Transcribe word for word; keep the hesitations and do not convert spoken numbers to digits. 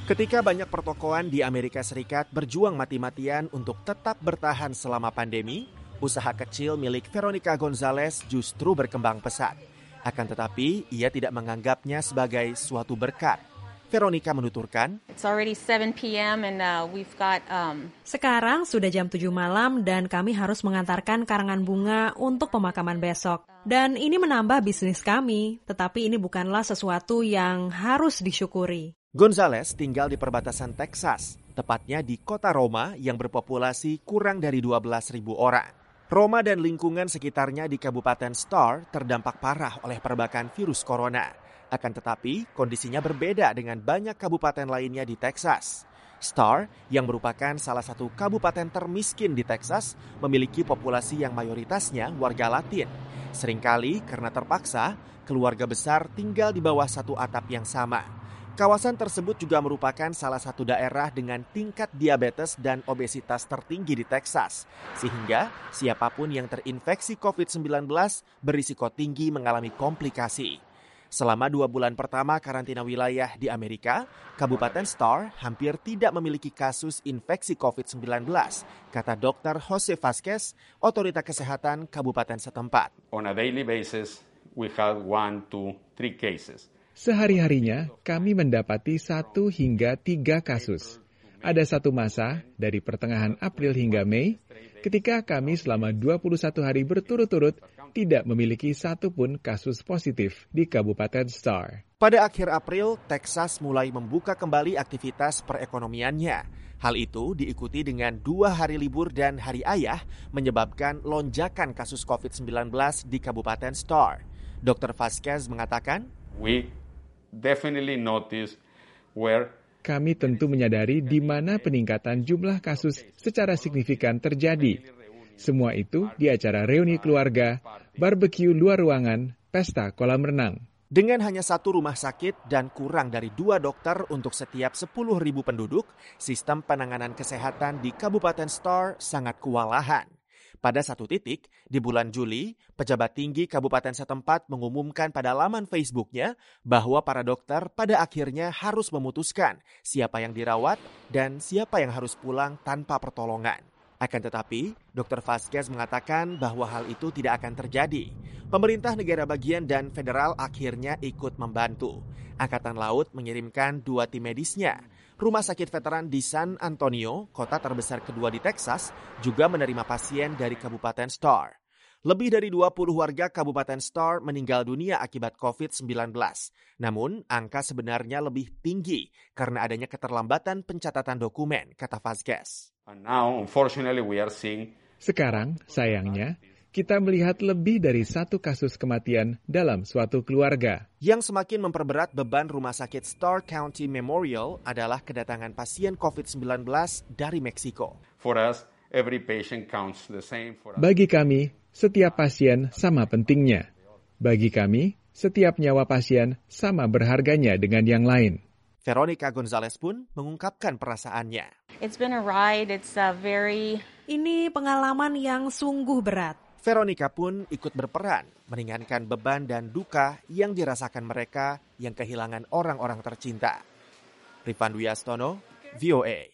Ketika banyak pertokoan di Amerika Serikat berjuang mati-matian untuk tetap bertahan selama pandemi, usaha kecil milik Veronica Gonzalez justru berkembang pesat. Akan tetapi, ia tidak menganggapnya sebagai suatu berkat. Veronica menuturkan, It's already seven p.m. and uh, we've got um... Sekarang sudah jam tujuh malam dan kami harus mengantarkan karangan bunga untuk pemakaman besok. Dan ini menambah bisnis kami, tetapi ini bukanlah sesuatu yang harus disyukuri. Gonzalez tinggal di perbatasan Texas, tepatnya di kota Roma yang berpopulasi kurang dari dua belas ribu orang. Roma dan lingkungan sekitarnya di Kabupaten Starr terdampak parah oleh perbakan virus corona. Akan tetapi, kondisinya berbeda dengan banyak kabupaten lainnya di Texas. Starr, yang merupakan salah satu kabupaten termiskin di Texas, memiliki populasi yang mayoritasnya warga Latin. Seringkali karena terpaksa, keluarga besar tinggal di bawah satu atap yang sama. Kawasan tersebut juga merupakan salah satu daerah dengan tingkat diabetes dan obesitas tertinggi di Texas. Sehingga siapapun yang terinfeksi covid sembilan belas berisiko tinggi mengalami komplikasi. Selama dua bulan pertama karantina wilayah di Amerika, Kabupaten Starr hampir tidak memiliki kasus infeksi covid sembilan belas, kata dokter Jose Vasquez, otoritas kesehatan kabupaten setempat. On a daily basis, we have one, two, three cases. Sehari-harinya, kami mendapati satu hingga tiga kasus. Ada satu masa, dari pertengahan April hingga Mei, ketika kami selama dua puluh satu hari berturut-turut tidak memiliki satu pun kasus positif di Kabupaten Starr. Pada akhir April, Texas mulai membuka kembali aktivitas perekonomiannya. Hal itu diikuti dengan dua hari libur dan hari ayah, menyebabkan lonjakan kasus covid sembilan belas di Kabupaten Starr. dokter Vasquez mengatakan, We definitely notice where Kami tentu menyadari di mana peningkatan jumlah kasus secara signifikan terjadi. Semua itu di acara reuni keluarga, barbeque luar ruangan, pesta kolam renang. Dengan hanya satu rumah sakit dan kurang dari dua dokter untuk setiap sepuluh ribu penduduk, sistem penanganan kesehatan di Kabupaten Starr sangat kewalahan. Pada satu titik, di bulan Juli, pejabat tinggi kabupaten setempat mengumumkan pada laman Facebooknya bahwa para dokter pada akhirnya harus memutuskan siapa yang dirawat dan siapa yang harus pulang tanpa pertolongan. Akan tetapi, dokter Vasquez mengatakan bahwa hal itu tidak akan terjadi. Pemerintah negara bagian dan federal akhirnya ikut membantu. Angkatan Laut mengirimkan dua tim medisnya. Rumah sakit veteran di San Antonio, kota terbesar kedua di Texas, juga menerima pasien dari Kabupaten Starr. Lebih dari dua puluh warga Kabupaten Starr meninggal dunia akibat covid sembilan belas. Namun, angka sebenarnya lebih tinggi karena adanya keterlambatan pencatatan dokumen, kata Vasquez. And now, unfortunately, we are seeing... Sekarang, sayangnya, kita melihat lebih dari satu kasus kematian dalam suatu keluarga. Yang semakin memperberat beban Rumah Sakit Starr County Memorial adalah kedatangan pasien covid sembilan belas dari Meksiko. For us, every patient counts the same. For us. Bagi kami, setiap pasien sama pentingnya. Bagi kami, setiap nyawa pasien sama berharganya dengan yang lain. Veronica Gonzalez pun mengungkapkan perasaannya. It's been a ride. It's a very... Ini pengalaman yang sungguh berat. Veronica pun ikut berperan meringankan beban dan duka yang dirasakan mereka yang kehilangan orang-orang tercinta. Rifan Dwi Astono, V O A.